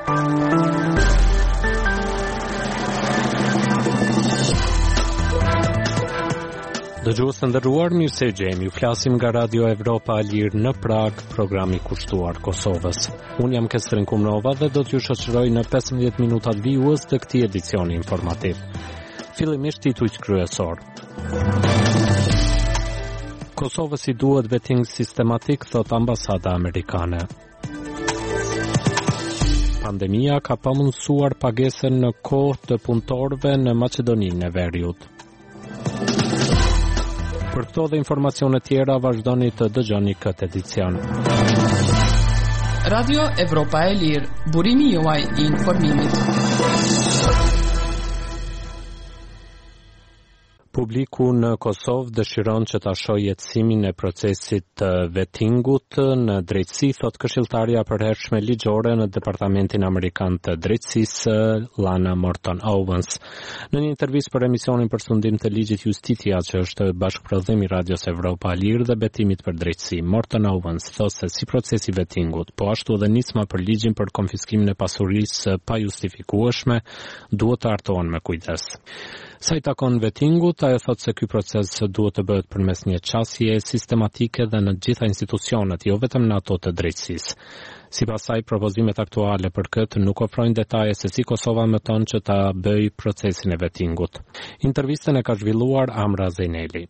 Dëgjues të nderuar, mirë se jemi. Ju flasim nga Radio Evropa e Lirë në Prag, programi kushtuar Kosovës. Unë jam Kestrin Kumnova dhe do t'ju shoqëroj në 15 minutat vijues të këtij edicioni informativ. Fillimisht titujt kryesor. Kosovës i duhet vetting sistematik, thot ambasada amerikane. Pandemia ka pamundsuar pagesën në kohë të punëtorëve në Maqedoninë e Veriut. Për këto dhe informacione tjera vazhdoni të dëgjoni këtë edicion. Radio Evropa e Lirë, burimi juaj i informimit. Publiku në Kosovë dëshiron që ta shohë jetësimin e procesit të vettingut në drejtësi, thot këshilltarja përhershme ligjore në Departamentin Amerikan të Drejtësisë, Lana Morton Owens. Në një intervistë për emisionin përfundim të ligjit Justitia, që është bashkëprodhim i Radios Evropa e Lirë dhe betimit për drejtësi, Morton Owens thotë se si procesi vettingut, po ashtu edhe nisma për ligjin për konfiskimin e pasurisë pa justifikueshme, duhet të hartohen me kujdes. Sa i takon vettingut, ajo thotë se ky proces duhet të bëhet përmes një qasje sistematike dhe në gjitha institucionet, jo vetëm në ato të drejtësisë. Sipas saj, propozimet aktuale për këtë nuk ofrojnë detaje se si Kosova mëton që ta bëjë procesin e vettingut. Intervistën e ka zhvilluar Amra Zejneli.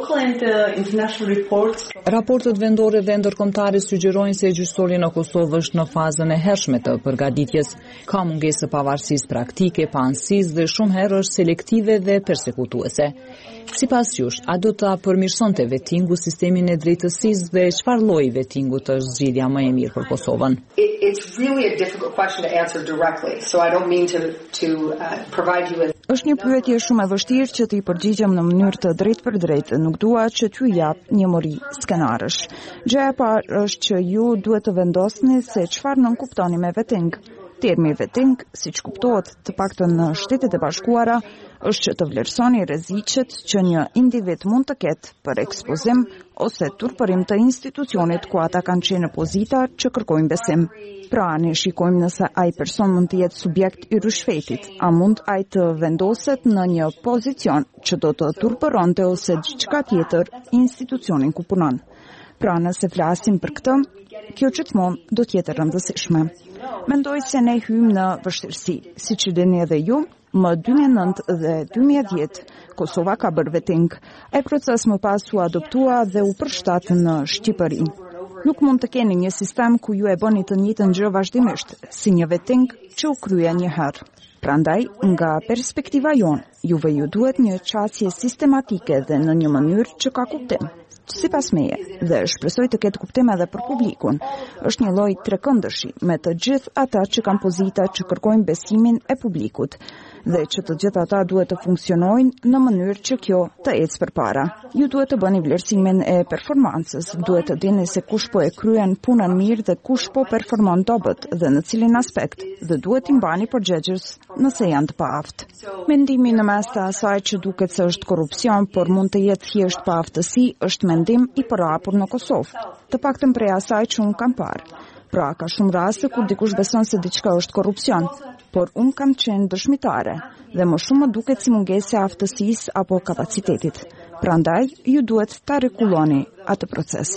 Raportet vendore dhe ndërkombëtare sugjerojnë se gjyqësoria në Kosovë është në fazën e hershme të përgatitjes. Ka mungesë pavarësisë praktike, pa anësisë dhe shumë herë është selektive dhe persekutuese. Sipas jush, a do ta përmirësonte vettingu sistemin e drejtësisë dhe çfarë lloji vettingut është zgjidhja më e mirë për Kosovën? It's really a difficult question to answer directly, so I don't mean to provide you with. Është një pyetje shumë e vështirë që t'i përgjigjem në mënyrë të drejtë për drejtë. Nuk dua që t'ju jap një mori skenarësh. Gjëja e parë është që ju duhet të vendosni se çfarë nënkuptoni me vetting. Termi vetting, siç kuptohet të paktën në Shtetet e Bashkuara, është që të vlerësoni rreziqet që një individ mund të ketë për ekspozim ose turpërim të institucionit ku ata kanë qenë në pozita që kërkojnë besim. Pra, ne shikojmë nëse ai person mund të jetë subjekt i rrushfetit, a mund ai të vendoset në një pozicion që do të turpëronte ose diçka tjetër institucionin ku punon. Pra, nëse flasim për këtë, kjo gjithmonë do të jetë rëndësishme. Mendoj se ne hymë në vështirësi, siç e dini edhe ju. Më 2009 dhe 2010, Kosova ka bërë vetting. Ai proces më pas u adoptua dhe u përshtat në Shqipëri. Nuk mund të keni një sistem ku ju e bëni të njëjtën gjë vazhdimisht, si një vetting që u krye një herë. Prandaj, nga perspektiva jonë, juve ju duhet një qasje sistematike dhe në një mënyrë që ka kuptim. Sipas meje, dhe shpresoj të ketë kuptim edhe për publikun, është një lloj trekëndërshi me të gjithë ata që kanë pozita që kërkojnë besimin e publikut dhe që të gjithë ata duhet të funksionojnë në mënyrë që kjo të ecë përpara. Ju duhet të bëni vlerësimin e performancës, duhet të dini se kush po e kryen punën mirë dhe kush po performon dobët dhe në cilin aspekt, dhe duhet t'i mbani përgjegjës nëse janë të paaftë. Mendimi në mes të asaj që duket se është korrupsion, por mund të jetë thjesht paaftësi, është mendim i përhapur në Kosovë, të paktën prej asaj që unë kam parë. Pra, ka shumë raste kur dikush beson se diçka është korrupsion, por unë kam qenë dëshmitare dhe më shumë më duket si mungesë e aftësisë apo kapacitetit. Prandaj, ju duhet ta rregulloni atë proces.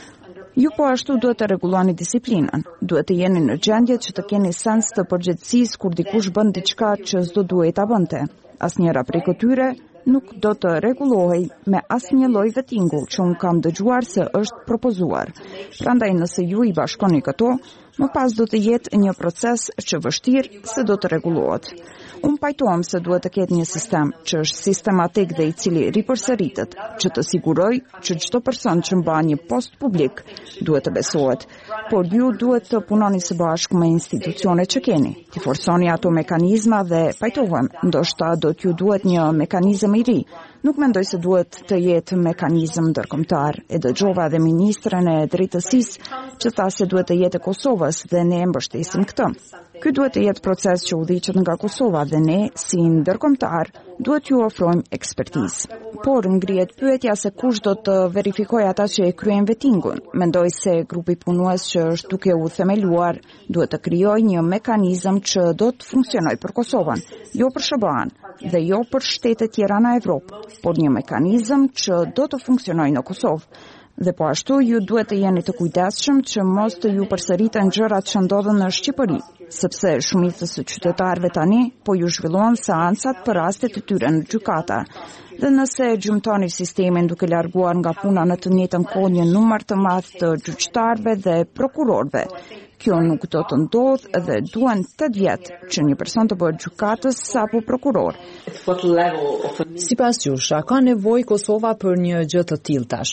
Ju po ashtu duhet të rregulloni disiplinën. Duhet të jeni në gjendje që të keni sens të përgjegjësisë kur dikush bën diçka që s'do duhej ta bënte. Asnjëra prej këtyre nuk do të rregullohej me asnjë lloj vettingu që unë kam dëgjuar se është propozuar. Prandaj nëse ju i bashkoni këto, më pas do të jetë një proces që vështirë se do të rregullohet. Unë pajtohem se duhet të ketë një sistem që është sistematik dhe i cili ripërsëritet, që të siguroj që çdo person që mban një post publik duhet të besohet, por ju duhet të punoni së bashku me institucionet që keni, të forsoni ato mekanizma dhe pajtohem, ndoshta do t'ju duhet një mekanizëm i ri. Nuk mendoj se duhet të jetë mekanizëm ndërkombëtar. E dëgjova dhe ministren e drejtësisë që tha se duhet të jetë e Kosovës dhe ne e mbështesim këtë. Ky duhet të jetë proces që udhëhiqet nga Kosova dhe ne, si ndërkombëtar, duhet ju ofrojmë ekspertizë. Por ngrihet pyetja se kush do të verifikojë ata që e kryejnë vettingun. Mendoj se grupi punues që është duke u themeluar duhet të krijojë një mekanizëm që do të funksionojë për Kosovën, jo për SBA-n dhe jo për shtetet tjera në Evropë, por një mekanizëm që do të funksionojë në Kosovë. Dhe po ashtu ju duhet të jeni të kujdesshëm që mos të ju përsëriten gjërat që ndodhen në Shqipëri, sepse shumicës së qytetarëve tani po ju zhvilluan seancat për rastet e tyre në gjykata. Dhe nëse gjymtoni sistemin duke larguar nga puna në të njëjtën kohë një numër të madh të gjyqtarëve dhe prokurorëve, kjo nuk do të ndodhë dhe duhen 8 vjet që një person të bëhet gjykatës apo prokuror. Sipas jush, a ka nevojë Kosova për një gjë të tillë tash?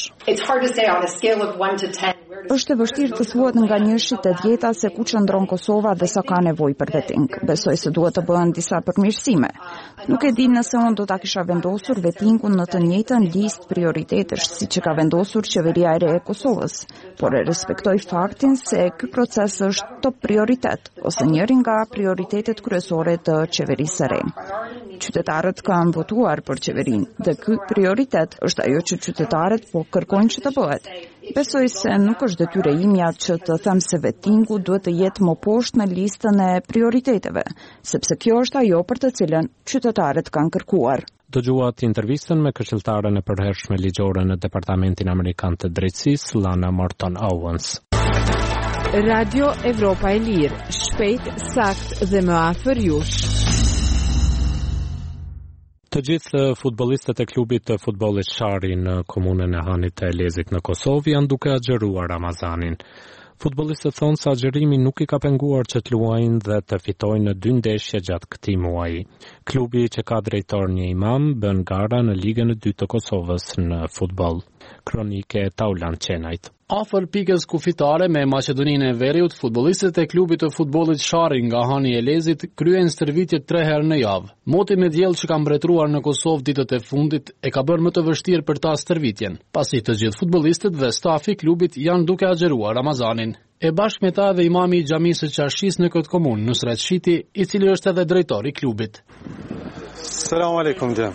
Është e vështirë të thuhet nga 1 te 10 se ku qëndron Kosova dhe sa ka nevojë për vetting. Besoj se duhet të bëhen disa përmirësime. Nuk e di nëse unë do ta kisha vendosur vettingun në të njëjtën listë prioritetesh siç e ka vendosur qeveria e re e Kosovës, por e respektoj faktin se ky proces është top prioritet ose njëri nga prioritetet kryesore të qeverisë së re. Qytetarët kanë votuar për qeverinë dhe ky prioritet është ajo që qytetarët po kërkojnë që të bëhet. Besoj se nuk është detyrë imja që të them se vettingu duhet të jetë më poshtë në listën e prioriteteve, sepse kjo është ajo për të cilën qytetarët kanë kërkuar. Dëgjuat intervistën me këshilltaren e përhershme ligjore në Departamentin Amerikan të Drejtësisë, Lana Morton Owens. Radio Evropa e Lirë, shpejt, sakt dhe më afër jush. Të gjithë futbollistët e klubit të futbollit Shari në komunën e Hanit të Elezit në Kosovë janë duke agjëruar Ramazanin. Futbollistët thonë se agjërimi nuk i ka penguar që të luajnë dhe të fitojnë në 2 ndeshje gjatë këtij muaji. Klubi që ka drejtor një imam bën gara në Ligën e 2 të Kosovës në futboll. Kronike Taulan Qenajt. Afër pikës kufitare me Maqedoninë e Veriut, futbollistët e klubit të futbollit Shari nga Hani i Elezit kryejnë stërvitje 3 herë në javë. Moti me diell që ka mbretëruar në Kosovë ditët e fundit e ka bërë më të vështirë për ta stërvitjen, pasi të gjithë futbollistët dhe stafi i klubit janë duke agjëruar Ramazanin. E bashkë me ta dhe imami i xhamisë së Qashis në këtë komunë, Nusret Shiti, i cili është edhe drejtori i klubit. Selam aleikum jam.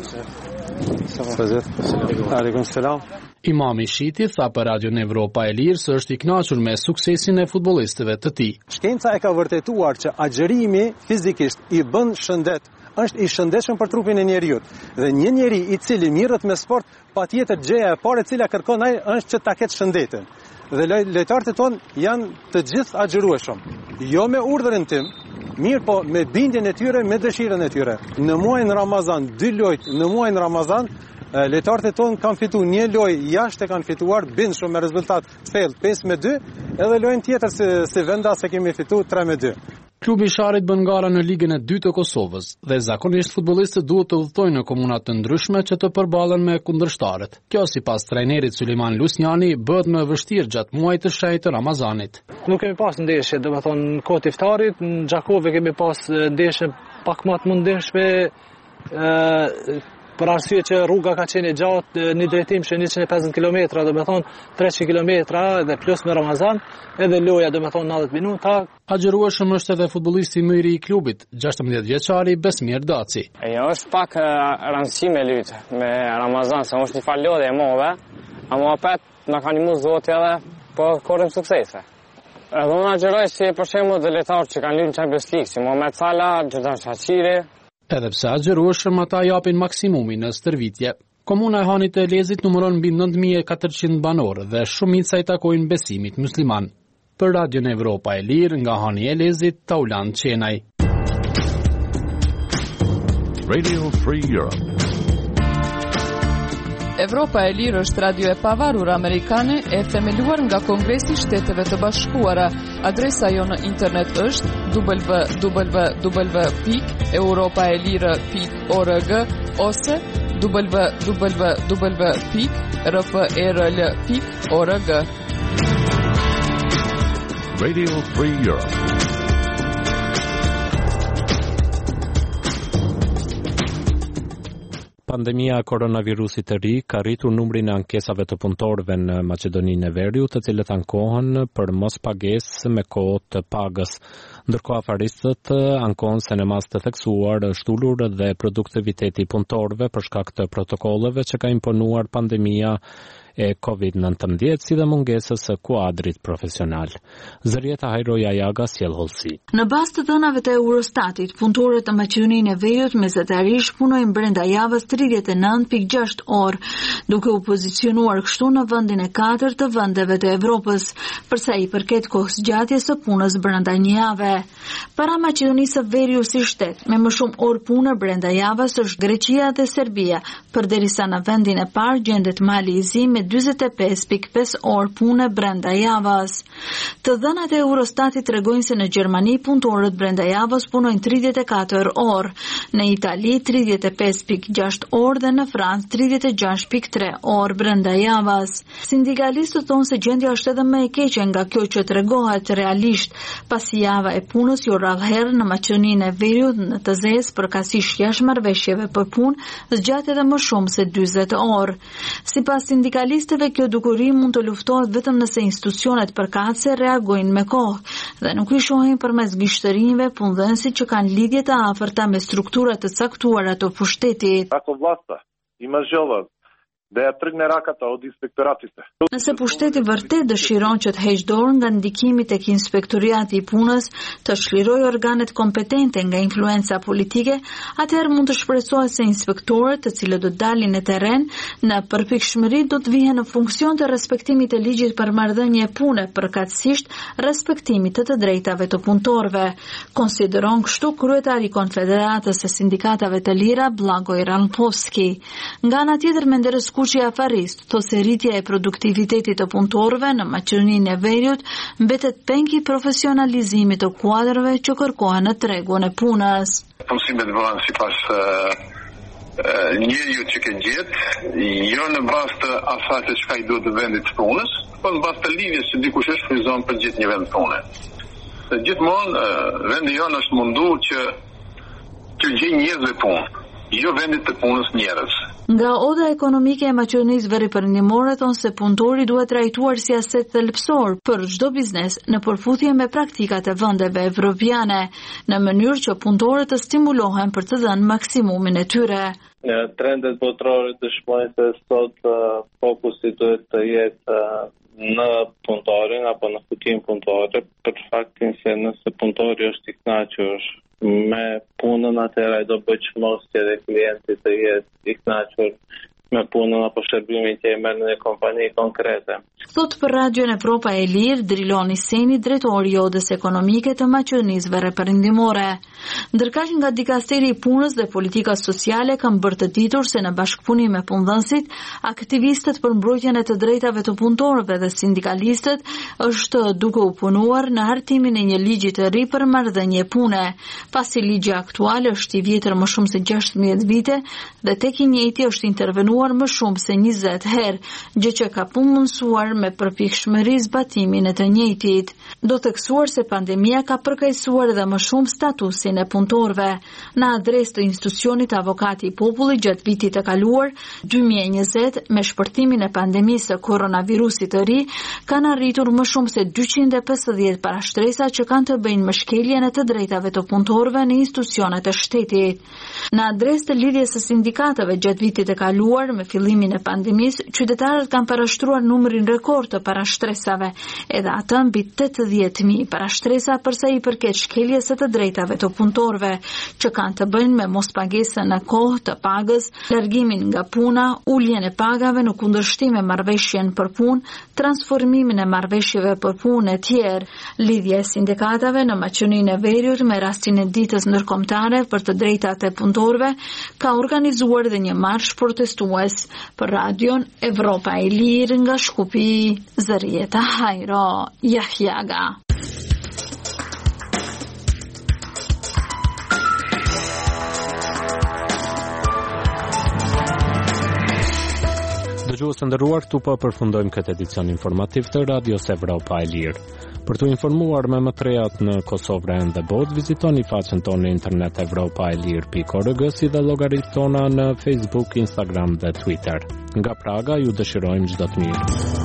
Aleikum selam. Imami Shiti tha për Radio Evropa e Lirë se është i kënaqur me suksesin e futbollistëve të tij. Shkenca e ka vërtetuar që agjërimi fizikisht i bën shëndet, është i shëndetshëm për trupin e njeriu. Dhe një njeri i cili mirret me sport, patjetër gjëja e parë e cila kërkon ai është që ta ketë shëndetin. Dhe lojtarët tonë janë të gjithë agjërueshëm. Jo me urdhrin tim, mirë po me bindjen e tyre, me dëshirën e tyre. Në muajin Ramazan, 2 lojë në muajin Ramazan, lojtarët tonë kanë fituar një lojë jashtë e kanë fituar bindshëm me rezultat thellë 5-2, edhe lojën tjetër si Vendas e kemi fituar 3-2. Klubi Sharit bën gara në Ligën e 2 të Kosovës dhe zakonisht futbollistët duhet të udhtojnë në komuna të ndryshme që të përballen me kundërshtarët. Kjo sipas trajnerit Sulejman Lusnjani bëhet më vështirë gjatë muajit të shenjtë të Ramazanit. Nuk kemi pas ndeshje, domethënë në kohë të iftarit, në Xhakove kemi pas ndeshje pak më të mundshme, për arsye që rruga ka qenë gjatë, një drejtim që 150 km, domethënë 300 km dhe plus me Ramazan, edhe loja domethënë 90 minuta. Agjërueshëm është edhe futbollisti më i ri i klubit, 16 vjeçari Besmir Daci. Është pak rëndësi me lutë me Ramazan, se është një falodhe e madhe, ama apet na ka ndihmuar Zoti edhe po korrim suksese. Edhe unë agjëroj si për shembull dhe lojtarë që kanë luajtur Champions League, si Mohamed Salah, Xherdan Shaqiri. Edhe pse agjërueshëm ata japin maksimumin në stërvitje. Komuna e Hanit të Elezit numëron mbi 9400 banorë dhe shumica i takojnë besimit musliman. Për Radio Evropa e Lirë nga Hani i Elezit, Taulan Qenaj. Radio Free Europe. Evropa e Lirë është radio e pavarur amerikane e themeluar nga Kongresi i Shteteve të Bashkuara. Adresa jo në internet është www.europaelire.org ose www.rprl.org. Radio Free Europe. Pandemia e koronavirusit të ri ka rritur numrin e ankesave të punëtorëve në Maqedoninë e Veriut, të cilët ankohen për mos pagesë me kohë të pagës. Ndërkohë afaristët ankohen se në mas të theksuar është ulur dhe produktiviteti i punëtorëve për shkak të protokolleve që ka imponuar pandemia e COVID-19 si dhe mungesës së kuadrit profesional. Zërieta Hajroja Jaga sjell hollësi. Në bazë të dhënave të Eurostatit, punëtorët në Maqedoninë e Veriut mesatarisht punojnë brenda javës 39.6 orë, duke u pozicionuar kështu në vendin e 4 të vendeve të Evropës, përsa i përket kohës gjatjes së punës brenda një jave. Para Maqedonisë së Veriut si shtet, me më shumë orë punë brenda javës është Greqia dhe Serbia, përderisa në vendin e parë gjendet Malizia me 45.5 orë punë brenda javës. Të dhënat e Eurostatit tregojnë se në Gjermani punëtorët brenda javës punojnë 34 orë, në Itali 35.6 orë dhe në Francë 36.3 orë brenda javës. Sindikalistët thonë se gjendja është edhe më e keqe nga kjo që tregohet realisht, pasi java e punës jo rrallëherë në Maqedoninë e Veriut në të zezë përkatësisht jashtëmarrëveshjeve për punë zgjat edhe më shumë se 40 orë. Sipas sindikalistëve, kjo dukuri mund të luftohet vetëm nëse institucionet përkatëse reagojnë me kohë dhe nuk i shohin përmes gishtërinjve punëdhënësit që kanë lidhje të afërta me strukturat të caktuara të pushtetit. Nëse pushteti vërtet dëshiron që të heqë dorë nga ndikimi tek inspektoriati i punës, të çlirojë organet kompetente nga influenca politike, atëherë mund të shpresohet se inspektorët, të cilët do të dalin në terren, në përpikshmëri do të vihen në funksion të respektimit të ligjit për marrëdhënie pune, përkatësisht respektimit të drejtave të punëtorëve. Konsideron kështu kryetari i Konfederatës së Sindikatave të Lira, Blagoj Ranpovski. Nga ana tjetër, Menderes Kuçi afarist, thosë se rritja e produktivitetit të punëtorëve në Maqedoninë e Veriut mbetet pengi profesionalizimit të kuadrëve që kërkohen në tregun e punës. Punësimet bëhen sipas njeriu që ke gjetë, jo në bazë të asaj se çka i duhet vendit të punës, por në bazë të lidhjes që dikush është frizon për gjithë një vend pune. Se gjithmonë vendi jonë është munduar që të gjejë njerëz punë, jo vendit të punës njerëz. Nga oda ekonomike e Maqedonisë Veriperëndimore thonë se punëtori duhet trajtuar si aset thelbësor për çdo biznes në përputhje me praktikat e vendeve evropiane, në mënyrë që punëtorët të stimulohen për të dhënë maksimumin e tyre. Trendet botërore dëshmojnë se sot fokusi duhet të jetë në punëtorin apo në fuqinë punëtore, për faktin se nëse punëtori është i kënaqur me punën, atëherë ai do bëj çmosje dhe klienti të jetë i kënaqur me punën apo shërbimin që e merr në një kompani konkrete. Thot për Radion Evropa e Lirë, Drilon Iseni, drejtori i odës ekonomike të Maqedonisë Veriperëndimore. Ndërkaq nga Dikasteri i Punës dhe Politikës Sociale kanë bërë të ditur se në bashkëpunim me punëdhënësit, aktivistët për mbrojtjen e të drejtave të punëtorëve dhe sindikalistët është duke u punuar në hartimin e një ligji të ri për marrëdhënie pune, pasi ligji aktual është i vjetër më shumë se 16 vite dhe tek i njëjti është intervenuar më shumë se 20 herë, gjë që ka mundësuar me përpikshmëri zbatimin e të njëjtit. Do të theksuar se pandemia ka përkeqësuar edhe më shumë statusin e punëtorëve. Në adresë të institucionit Avokati i Popullit gjatë vitit të kaluar, 2020, me shpërtimin e pandemisë të koronavirusit të ri, kanë arritur më shumë se 250 parashtresa që kanë të bëjnë me shkeljen e të drejtave të punëtorëve në institucionet e shtetit. Në adresë të lidhjes së sindikatave gjatë vitit të kaluar, me fillimin e pandemisë, qytetarët kanë parashtruar numrin rekord të parashtresave, edhe atë mbi 80.000 parashtresa përsa i përket shkeljes së të drejtave të punëtorëve, që kanë të bëjnë me mospagesën në kohë të pagës, largimin nga puna, uljen e pagave në kundërshtim me marrëveshjen për punë, transformimin e marrëveshjeve për punë e tjerë. Lidhja e sindikatave në Maqedoninë e Veriut me rastin e ditës ndërkombëtare për të drejtat e punëtorëve ka organizuar dhe një marsh protestues. Për Radion Evropa e Lirë nga Shkupi, Zërieta Hajro Jahjaga. Dëgjues të nderuar, këtu po përfundojmë këtë edicion informativ të Radios Evropa e Lirë. Për të informuar me më të rejat në Kosovë dhe botë, vizitoni faqen tonë në internet europaelir.org si dhe llogaritë tona në Facebook, Instagram dhe Twitter. Nga Praga ju dëshirojmë çdo të mirë.